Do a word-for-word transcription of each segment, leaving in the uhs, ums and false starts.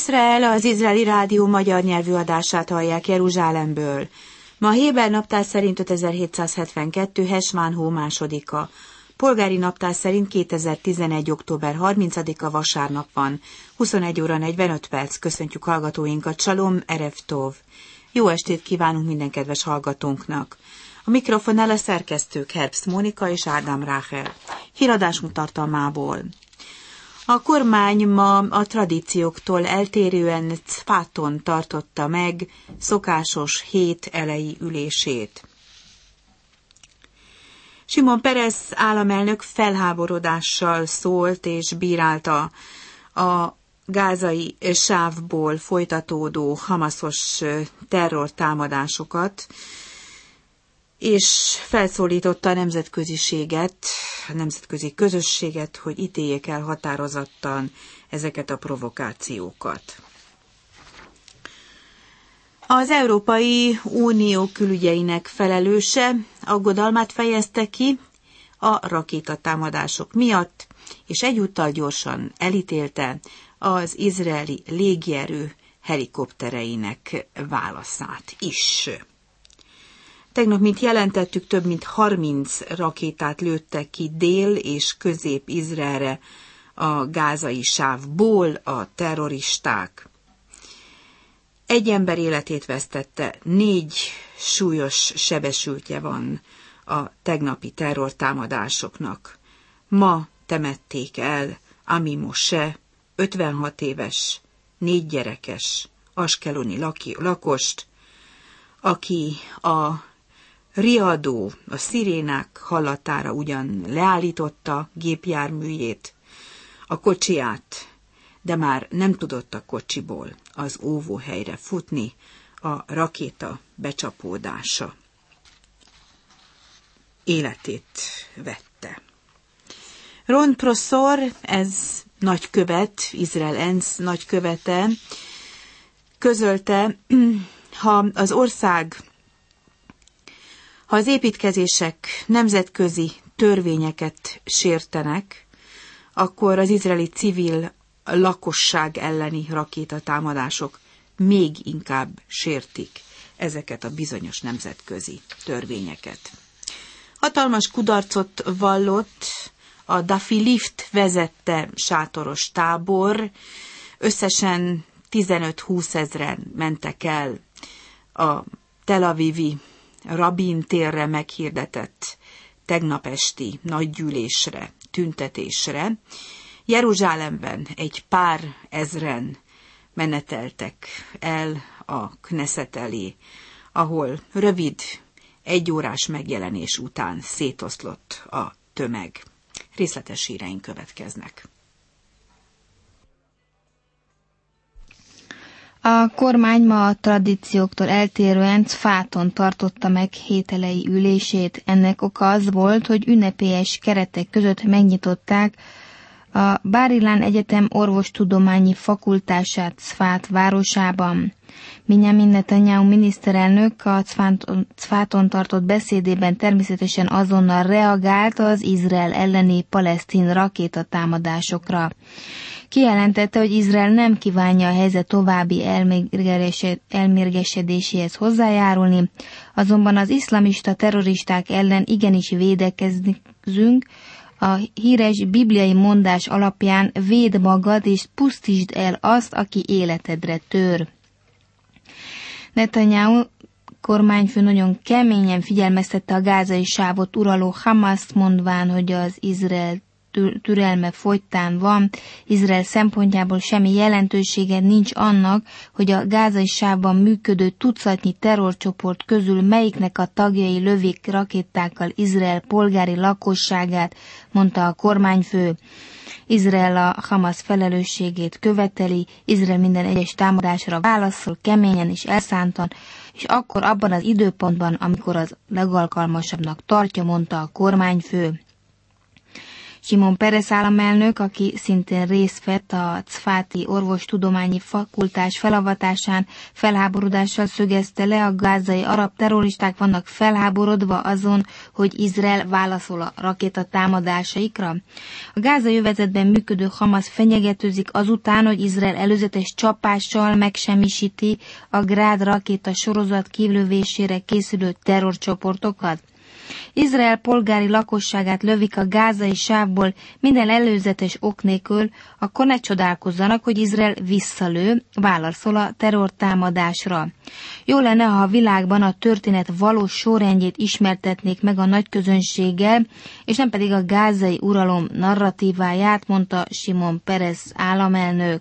Izrael, az izraeli rádió magyar nyelvű adását hallják Jeruzsálemből. Ma a héber naptár szerint ötezer-hétszázhetvenkettő. Hesmán hó másodika. Polgári naptár szerint kétezer-tizenegy. október harmincadika vasárnap van. huszonegy óra negyvenöt perc. Köszöntjük hallgatóinkat. Salom, erev tov. Jó estét kívánunk minden kedves hallgatónknak. A mikrofonnál a szerkesztők Herbst Mónika és Ádám Ráhel. Híradásunk tartalmából. A kormány ma a tradícióktól eltérően Cfáton tartotta meg szokásos hét elejé ülését. Simon Peres államelnök felháborodással szólt és bírálta a gázai sávból folytatódó hamaszos terrortámadásokat, és felszólította a nemzetköziséget, a nemzetközi közösséget, hogy ítéljék el határozottan ezeket a provokációkat. Az Európai Unió külügyeinek felelőse aggodalmát fejezte ki a rakétatámadások miatt, és egyúttal gyorsan elítélte az izraeli légierő helikoptereinek válaszát is. Tegnap, mint jelentettük, több mint harminc rakétát lőttek ki Dél- és Közép-Izraelre a gázai sávból a terroristák. Egy ember életét vesztette, négy súlyos sebesültje van a tegnapi terrortámadásoknak. Ma temették el Ami Moshe, ötvenhat éves, négy gyerekes, askeloni laki, lakost, aki a riadó, a szirénák hallatára ugyan leállította gépjárműjét, a kocsiját, de már nem tudott a kocsiból az óvóhelyre futni a rakéta becsapódása életét vette. Ron Prosor, ez nagykövet, Izrael ENSZ nagykövete, közölte, ha az ország, ha az építkezések nemzetközi törvényeket sértenek, akkor az izraeli civil lakosság elleni rakétatámadások még inkább sértik ezeket a bizonyos nemzetközi törvényeket. Hatalmas kudarcot vallott a Dafi Lift vezette sátoros tábor, összesen tizenöt-húsz ezren mentek el a Tel Avivi Rabin térre meghirdetett tegnap esti nagygyűlésre, tüntetésre. Jeruzsálemben egy pár ezren meneteltek el a Knesset elé, ahol rövid, egyórás megjelenés után szétoszlott a tömeg. Részletes híreink következnek. A kormány ma a tradícióktól eltérően Cfáton tartotta meg hételei ülését. Ennek oka az volt, hogy ünnepélyes keretek között megnyitották a Bar Ilan Egyetem orvostudományi fakultását Cfát városában. Benjamin Netanyahu miniszterelnök a Cfáton, Cfáton tartott beszédében természetesen azonnal reagált az Izrael elleni palesztin rakétatámadásokra. Kijelentette, hogy Izrael nem kívánja a helyzet további elmérgesedéséhez hozzájárulni, azonban az iszlamista terroristák ellen igenis védekezünk, a híres bibliai mondás alapján védd magad és pusztítsd el azt, aki életedre tör. Netanyahu kormányfő nagyon keményen figyelmeztette a gázai sávot uraló Hamaszt, mondván, hogy az Izrael türelme fogytán van. Izrael szempontjából semmi jelentősége nincs annak, hogy a gázai sávban működő tucatnyi terrorcsoport közül melyiknek a tagjai lövik rakétákkal Izrael polgári lakosságát, mondta a kormányfő. Izrael a Hamas felelősségét követeli, Izrael minden egyes támadásra válaszol keményen és elszántan, és akkor abban az időpontban, amikor az legalkalmasabbnak tartja, mondta a kormányfő. Simon Peres államelnök, aki szintén részt vett a Cfáti orvostudományi fakultás felavatásán, felháborodással szögezte le, a gázai arab terroristák vannak felháborodva azon, hogy Izrael válaszol a rakétatámadásaikra. A gázai övezetben működő Hamasz fenyegetőzik azután, hogy Izrael előzetes csapással megsemmisíti a Grád rakéta sorozat kivlövésére készülő terrorcsoportokat. Izrael polgári lakosságát lövik a gázai sávból minden előzetes ok nélkül, akkor ne csodálkozzanak, hogy Izrael visszalő, válaszol a terrortámadásra. Jó lenne, ha a világban a történet valós sorrendjét ismertetnék meg a nagy közönséggel, és nem pedig a gázai uralom narratíváját, mondta Simon Peres államelnök.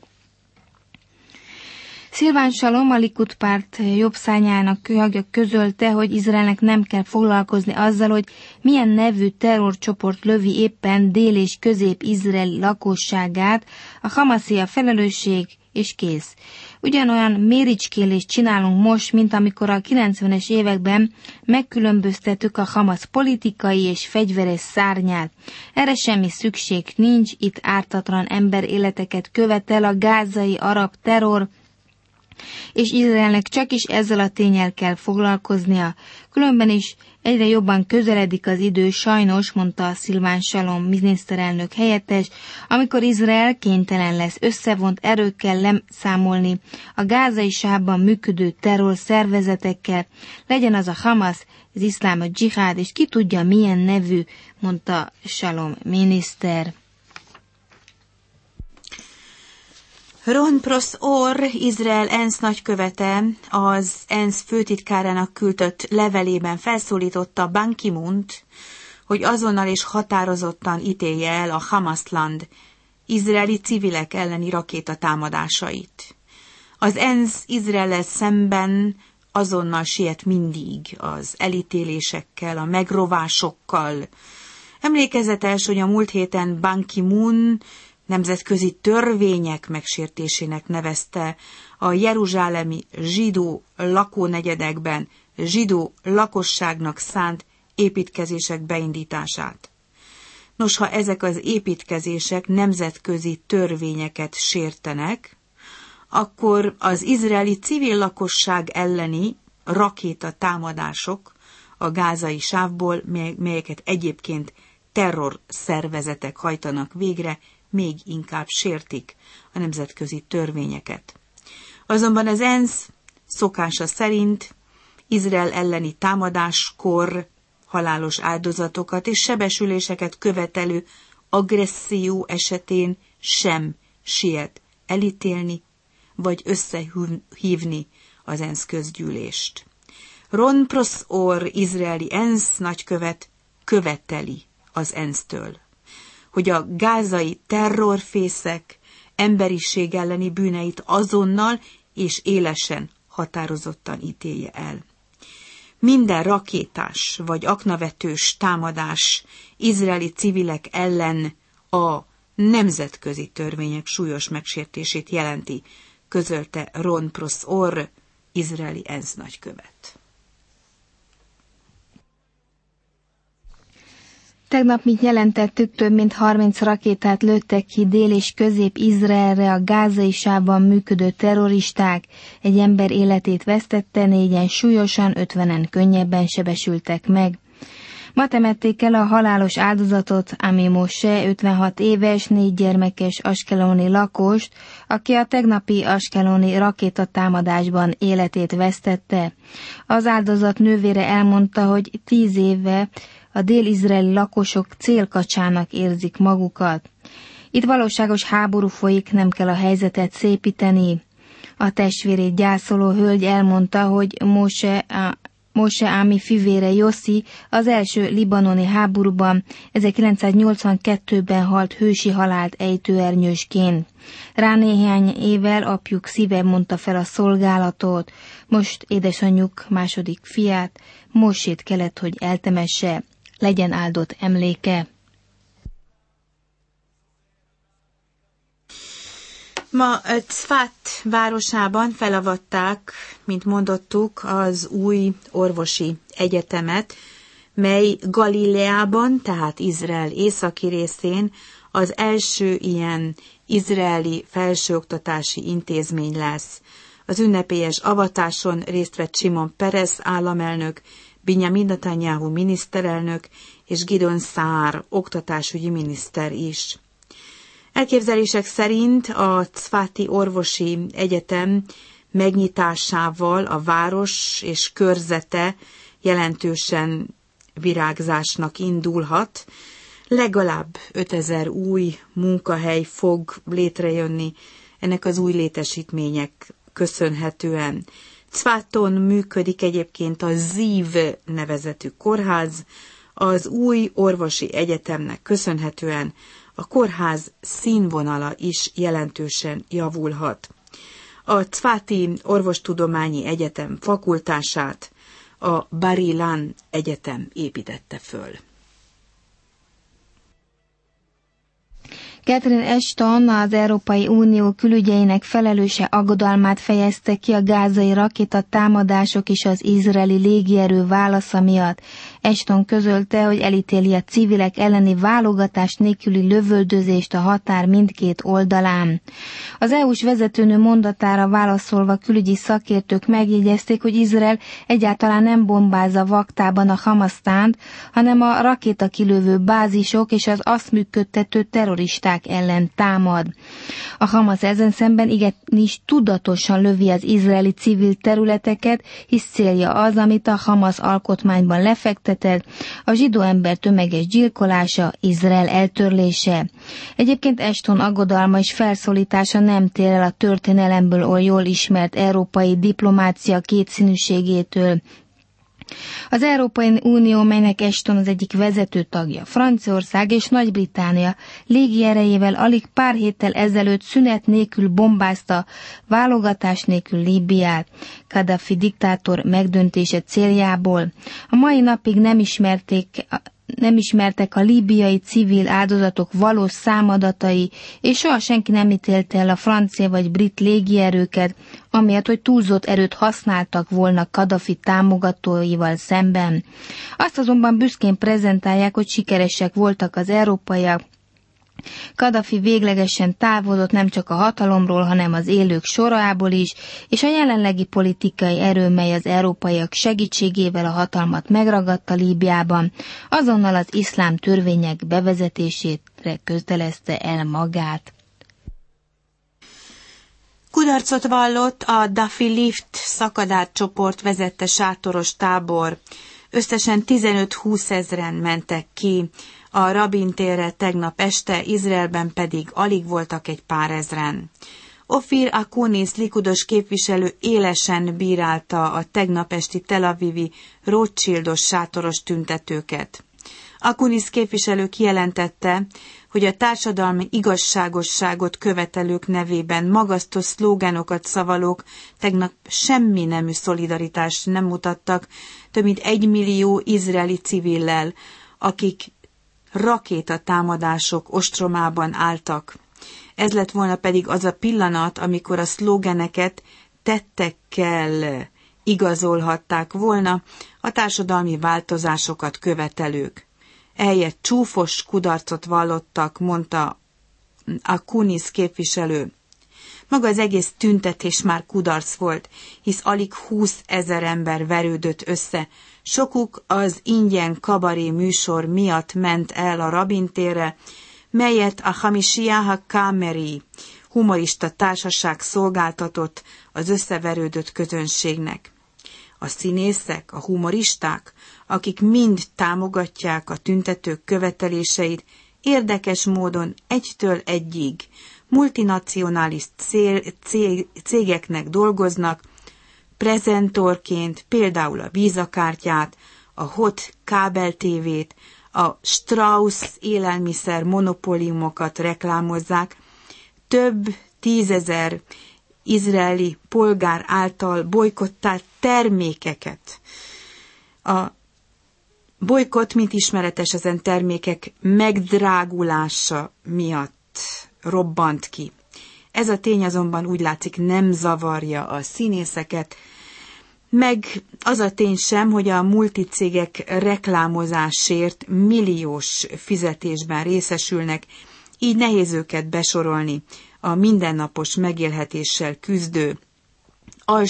Szilván Salom, a Likud párt jobbszárnyának tagja közölte, hogy Izraelnek nem kell foglalkozni azzal, hogy milyen nevű terrorcsoport lövi éppen dél- és közép-izraeli lakosságát, a Hamaszé a felelősség, és kész. Ugyanolyan méricskélést csinálunk most, mint amikor a kilencvenes években megkülönböztettük a Hamasz politikai és fegyveres szárnyát. Erre semmi szükség nincs, itt ártatlan emberéleteket követel a gázai arab terror, és Izraelnek csak is ezzel a ténnyel kell foglalkoznia. Különben is egyre jobban közeledik az idő, sajnos, mondta Szilván Salom miniszterelnök helyettes, amikor Izrael kénytelen lesz összevont erőkkel leszámolni a gázai sávban működő terrorszervezetekkel, legyen az a Hamasz, az iszlám, a dzsihád, és ki tudja milyen nevű, mondta Salom miniszter. Ron Prosor, Izrael ENSZ nagykövete, az ENSZ főtitkárának küldött levelében felszólította Ban Ki-moont, hogy azonnal és határozottan ítélje el a Hamasland izraeli civilek elleni rakétatámadásait. Az ENSZ Izraellel szemben azonnal siet mindig az elítélésekkel, a megrovásokkal. Emlékezetes, hogy a múlt héten Ban Ki-moon nemzetközi törvények megsértésének nevezte a jeruzsálemi zsidó lakónegyedekben zsidó lakosságnak szánt építkezések beindítását. Nos, ha ezek az építkezések nemzetközi törvényeket sértenek, akkor az izraeli civil lakosság elleni rakétatámadások a gázai sávból, melyeket egyébként terrorszervezetek hajtanak végre, még inkább sértik a nemzetközi törvényeket. Azonban az ENSZ szokása szerint Izrael elleni támadáskor halálos áldozatokat és sebesüléseket követelő agresszió esetén sem siet elítélni vagy összehívni az ENSZ közgyűlést. Ron Prosor, izraeli ENSZ nagykövet követeli az ensztől, hogy a gázai terrorfészek emberiség elleni bűneit azonnal és élesen határozottan ítélje el. Minden rakétás vagy aknavetős támadás izraeli civilek ellen a nemzetközi törvények súlyos megsértését jelenti, közölte Ron Prosor, izraeli ENSZ nagykövet. Tegnap, mint jelentettük, több mint harminc rakétát lőttek ki Dél- és Közép-Izraelre a gázai sávban működő terroristák. Egy ember életét vesztette, négyen súlyosan, ötvenen könnyebben sebesültek meg. Ma temették el a halálos áldozatot, Ami Moshe, ötvenhat éves, négy gyermekes askeloni lakost, aki a tegnapi askeloni rakétatámadásban életét vesztette. Az áldozat nővére elmondta, hogy tíz éve a dél-izraeli lakosok célkacsának érzik magukat. Itt valóságos háború folyik, nem kell a helyzetet szépíteni. A testvérét gyászoló hölgy elmondta, hogy Moshe, a, Moshe Ami fivére Jossi az első libanoni háborúban ezerkilencszáznyolcvankettőben halt hősi halált ejtőernyősként. Rá néhány évvel apjuk szíve mondta fel a szolgálatot. Most édesanyjuk második fiát, Mosét kellett, hogy eltemesse. Legyen áldott emléke. Ma Cfát városában felavatták, mint mondottuk, az új orvosi egyetemet, mely Galileában, tehát Izrael északi részén az első ilyen izraeli felsőoktatási intézmény lesz. Az ünnepélyes avatáson részt vett Simon Peres államelnök, Benjamin Netanyahu miniszterelnök és Gideon Saar oktatásügyi miniszter is. Elképzelések szerint a Tzfati Orvosi Egyetem megnyitásával a város és körzete jelentősen virágzásnak indulhat, legalább ötezer új munkahely fog létrejönni ennek az új létesítmények köszönhetően. Tzfaton működik egyébként a Ziv nevezetű kórház, az új orvosi egyetemnek köszönhetően a kórház színvonala is jelentősen javulhat. A Tzfati Orvostudományi Egyetem fakultását a Bar Ilan Egyetem építette föl. Catherine Ashton, az Európai Unió külügyeinek felelőse aggodalmát fejezte ki a gázai rakétatámadások és az izraeli légierő válasza miatt. Ashton közölte, hogy elítéli a civilek elleni válogatás nélküli lövöldözést a határ mindkét oldalán. Az é u-s vezetőnő mondatára válaszolva külügyi szakértők megjegyezték, hogy Izrael egyáltalán nem bombázza vaktában a Hamaszt, hanem a rakétakilövő bázisok és az azt működtető terroristák ellen támad. A Hamasz ezen szemben igenis tudatosan lövi az izraeli civil területeket, hisz célja az, amit a Hamasz alkotmányban lefektetett, a zsidó ember tömeges gyilkolása, Izrael eltörlése. Egyébként Ashton aggodalma és felszólítása nem tér el a történelemből oly jól ismert európai diplomácia kétszínűségétől. Az Európai Unió, melynek Ashton az egyik vezető tagja, Franciaország és Nagy-Britannia légierejével alig pár héttel ezelőtt szünet nélkül bombázta, válogatás nélkül Líbiát, Kadhafi diktátor megdöntése céljából. A mai napig nem ismerték nem ismertek a líbiai civil áldozatok valós számadatai, és soha senki nem ítélte el a francia vagy brit légierőket, amiatt, hogy túlzott erőt használtak volna Kadhafi támogatóival szemben. Azt azonban büszkén prezentálják, hogy sikeresek voltak az európaiak. Kadhafi véglegesen távozott nem csak a hatalomról, hanem az élők sorából is, és a jelenlegi politikai erő, mely az európaiak segítségével a hatalmat megragadta Líbiában, azonnal az iszlám törvények bevezetésére kötelezte el magát. Kudarcot vallott a Dafi Lift szakadár csoport vezette sátoros tábor. Összesen tizenöt-húsz ezren mentek ki a Rabin térre tegnap este, Izraelben pedig alig voltak egy pár ezren. Ofir Akunis likudos képviselő élesen bírálta a tegnap esti Tel Avivi Rothschildos sátoros tüntetőket. Akunis képviselő kijelentette, hogy a társadalmi igazságosságot követelők nevében magasztó szlógánokat szavalók tegnap semmi nemű szolidaritást nem mutattak több mint egy millió izraeli civillel, akik rakétatámadások ostromában álltak. Ez lett volna pedig az a pillanat, amikor a szlógeneket tettekkel igazolhatták volna a társadalmi változásokat követelők. Ehelyett csúfos kudarcot vallottak, mondta Akunis képviselő. Maga az egész tüntetés már kudarc volt, hisz alig húsz ezer ember verődött össze. Sokuk az ingyen kabaré műsor miatt ment el a Rabin térre, melyet a Hamishiah HaKameri humorista társaság szolgáltatott az összeverődött közönségnek. A színészek, a humoristák, akik mind támogatják a tüntetők követeléseit, érdekes módon egytől egyig multinacionális cégeknek dolgoznak, prezentorként például a vízakártyát, a Hot kábel tévét, a Strauss élelmiszer monopóliumokat reklámozzák, több tízezer izraeli polgár által bolykottált termékeket. A bolykott, mint ismeretes, ezen termékek megdrágulása miatt robbant ki. Ez a tény azonban úgy látszik nem zavarja a színészeket, meg az a tény sem, hogy a multicégek reklámozásért milliós fizetésben részesülnek, így nehéz őket besorolni a mindennapos megélhetéssel küzdő